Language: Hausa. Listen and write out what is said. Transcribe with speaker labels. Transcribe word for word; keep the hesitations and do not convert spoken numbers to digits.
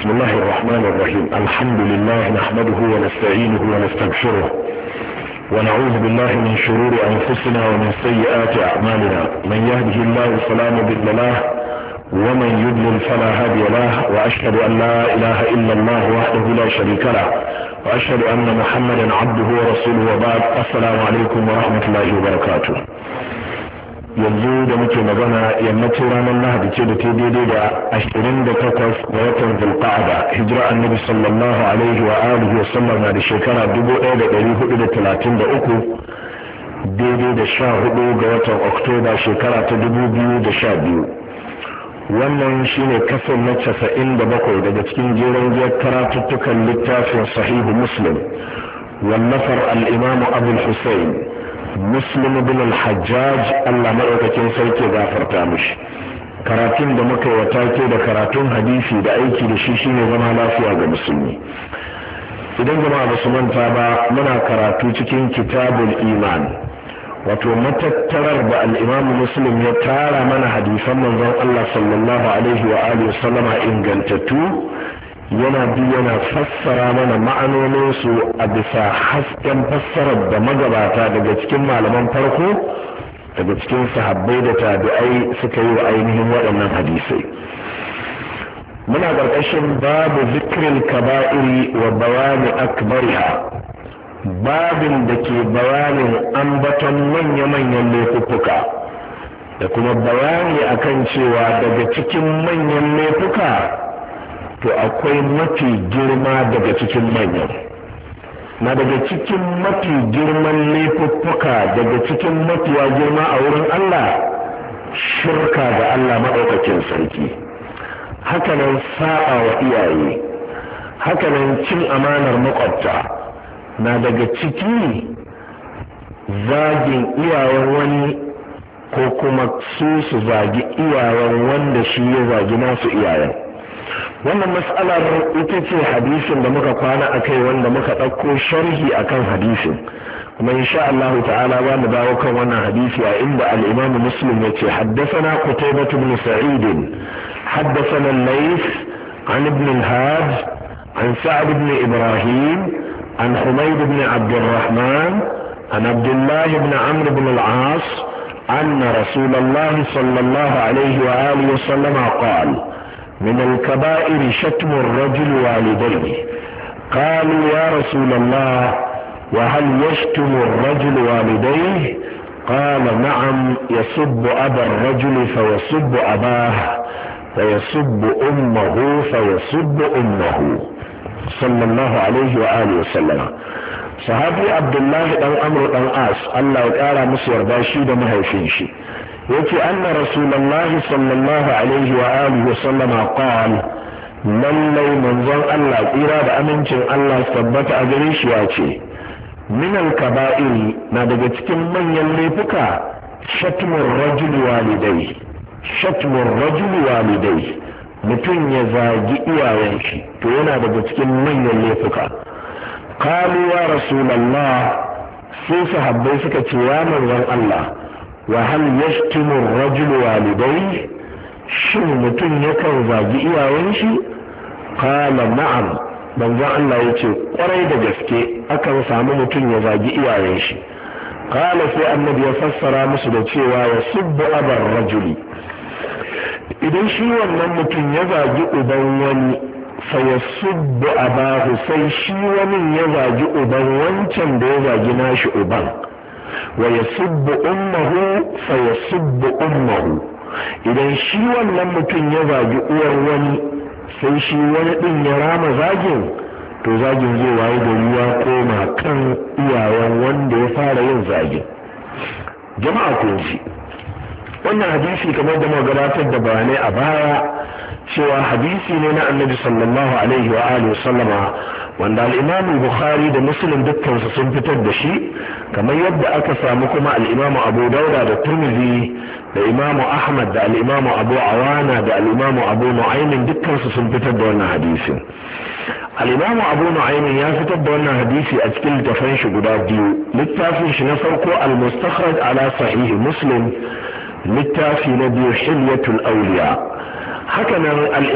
Speaker 1: بسم الله الرحمن الرحيم. الحمد لله نحمده ونستعينه ونستغفره ونعوذ بالله من شرور أنفسنا ومن سيئات أعمالنا. من يهده الله فلا مضل له ومن يضلل فلا هادي له، وأشهد أن لا إله إلا الله وحده لا شريك له، وأشهد أن محمدا عبده ورسوله، وبعد. السلام عليكم ورحمة الله وبركاته. yanzu da muke magana yammacin ranar lahadi ce da ta daidai da ashirin da takwas ga watan zulqa'ada, hijira annabi sallallahu alaihi wa alihi wa sallam na da shekara dubu ɗaya da ɗari hudu da talatin da uku, daidai da sha hudu ga watan oktoba shekara ta dubu biyu da sha biyu. wannan shine kasar na casa'in da bakwai daga cikin jeren jiyar karatuttukan littafin sahihu muslim wallafar al'imamu abul husayn muslim bin al-hajjaj Allah maɗaukakin sarki gafarta mishi. karatun da muka yi take da karatun hadisi da aiki da shi shine zama lafiya ga musulmi. idan jama'a ba su manta ba, muna karatu cikin kitabul iman, wato matattarar da al-imamu muslim ya tara mana hadisan manzon Allah sallallahu alaihi wa alihi wasallama ingantattu, yana bi yana fassara mana ma'anoninsu a bisa hasken fassarar da magabata daga cikin malaman farko daga cikin sahabbai da tabi'ai suka yi wa ainihin waɗannan hadisai. muna ƙarƙashin babu zikril kaba'iri wa bayani akbariha, babin da ke bayanin ambaton manya-manyan laifuka da kuma bayani akan cewa daga cikin manyan laifuka to akwai mafi girma daga cikin manyan. na daga cikin mafi girman laifuffuka daga cikin mafiya girma a wurin Allah shirka ga Allah maɗaukakin sarki, hakanan sa'a wa iyaye, hakanan cin amanar makwabta, na daga ciki zagin iyayen wani ko kuma su su zagi iyayen wanda shi ya zagi nasu iyayen. wannan mas'alar ita ce hadisin da muka kwana a kai, wanda muka ɗauko sharhi akan hadisin, kuma insha Allah ta'ala za mu dawo kan wannan hadisi a inda al-Imam Muslim ya ce haddathana Qutaybah ibn Sa'id haddathana al-Layth an ibn al-Hajj an Sa'd ibn Ibrahim an Humayd ibn Abd al-Rahman an Abdullah ibn Amr ibn al-As anna Rasulullah sallallahu alayhi wa alihi wa sallam qala من الكبائر شتم الرجل والديه. قالوا يا رسول الله وهل يشتم الرجل والديه؟ قال نعم، يسب أبا الرجل فيسب أباه، ويسب أمه فيسب أمه، صلى الله عليه وآله وسلم. صحابي عبد الله بن عمرو بن عاص الله تعالى مصير باشي ده مهيفين شي يكي أن رسول الله صلى الله عليه وآله وسلم قال للي منظر الله إرادة أمنشن الله ثبت أجريش ياتي من الكبائر نادقت من يليفك شتم الرجل والديه. شتم الرجل والديه mutum ya zagi iyayen shi to yana daga cikin manyan laifuka. qalu ya rasulullah, sai sahabbai suka ce ya manzon Allah, wa hal yashtimu ar-rajul walidayhi, shin mutum yakan zagi iyayen shi? qala na'am, manzon Allah yace kwarai da gaske akan samu mutum ya zagi iyayen shi. qala sai annabi ya fassara musu da cewa yasubbu abar rajuli, idan shi wannan mutum ya zagi uban wani fa yasubbu abahu, sai shi wani ya zagi uban wancan da ya zagi nashi uban, wa yasubbu ummuhu fa yasubbu ummuhu, idan shi wannan mutum ya zagi uwar wani sai shi wani din ya rama zagin, to zagin zai waye da ruwa koma kan iyayen wanda ya fara yin zagin. jama'a kun ji wannan hadisi kamar da muka gabatar da bayanai a baya cewa hadisi ne na annabi sallallahu alaihi wa alihi wasallama, wanda al-Imam Bukhari da Muslim dukkan su sun fitar da shi, kamar yadda aka samu kuma al-Imam Abu Dawud da Tirmidhi da Imam Ahmad da al-Imam Abu Awana da al-Imam Abu Nu'aym dukkan su sun fitar da wannan hadisin. al-Imam Abu Nu'aym ya fitar da wannan hadisi a cikin littafin shi guda biyu. littafin shi na farko al-Mustakhraj ala Sahih Muslim, littafi na biyu Hilyatul Awliya. haka nan